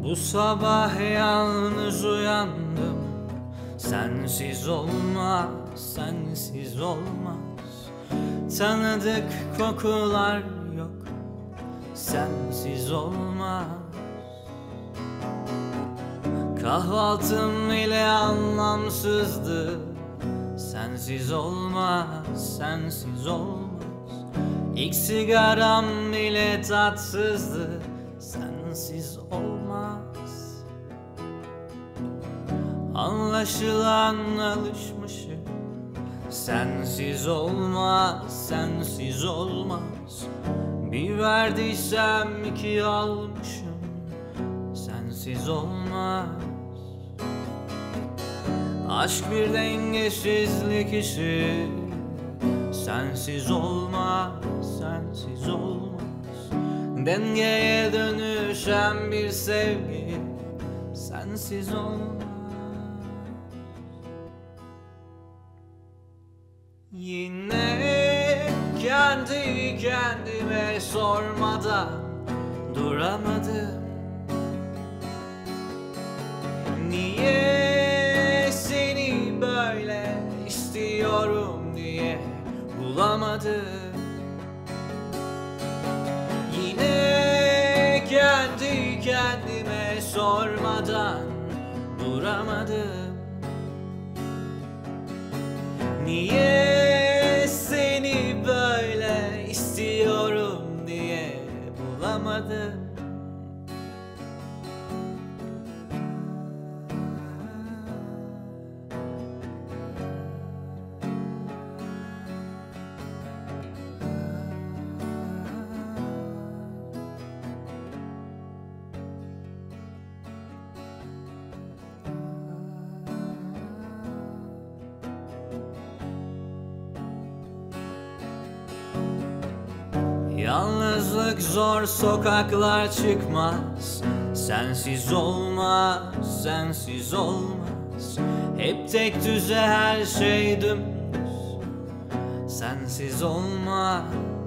Bu sabah yalnız uyandım. Sensiz olmaz, sensiz olmaz. Tanıdık kokular yok, sensiz olmaz. Kahvaltım bile anlamsızdı. Sensiz olmaz, sensiz olmaz. İlk sigaram bile tatsızdı. Sensiz olmaz. Anlaşılan alışmışım. Sensiz olmaz, sensiz olmaz. Bir verdiysem iki almışım. Sensiz olmaz. Aşk bir dengesizlik işi. Sensiz olmaz, sensiz olmaz. Dengeye dönüşen bir sevgi. Sensiz olmaz. Yine kendi kendime sormadan duramadım. Niye seni böyle istiyorum diye bulamadım. Yine kendi kendime sormadan duramadım. Niye seni böyle istiyorum diye bulamadım. Yalnızlık zor, sokaklar çıkmaz. Sensiz olmaz, sensiz olmaz. Hep tek düze her şey dümdüz. Sensiz olmaz.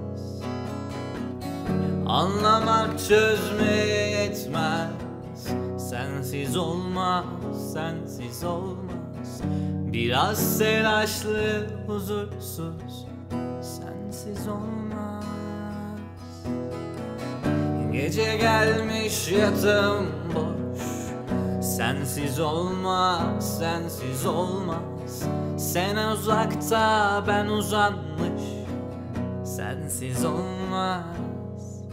Anlamak çözmeye yetmez. Sensiz olmaz, sensiz olmaz. Biraz telaşlı, huzursuz. Sensiz olmaz. Gece gelmiş yatağım boş. Sensiz olmaz, sensiz olmaz. Sen uzakta, ben uzanmış. Sensiz olmaz.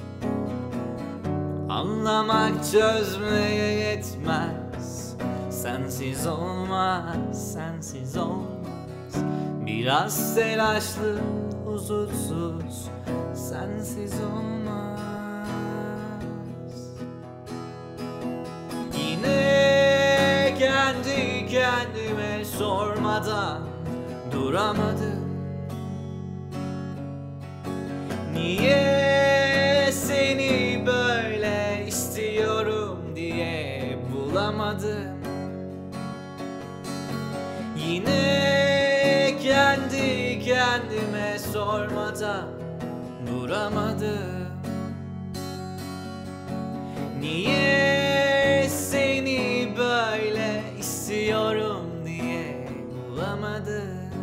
Anlamak çözmeye yetmez. Sensiz olmaz, sensiz olmaz. Biraz telaşlı, huzursuz. Sensiz olmaz. Yine kendi kendime sormadan duramadım. Niye seni böyle istiyorum diye bulamadım. Yine kendi kendime sormadan duramadım. Niye seni böyle istiyorum diye bulamadım.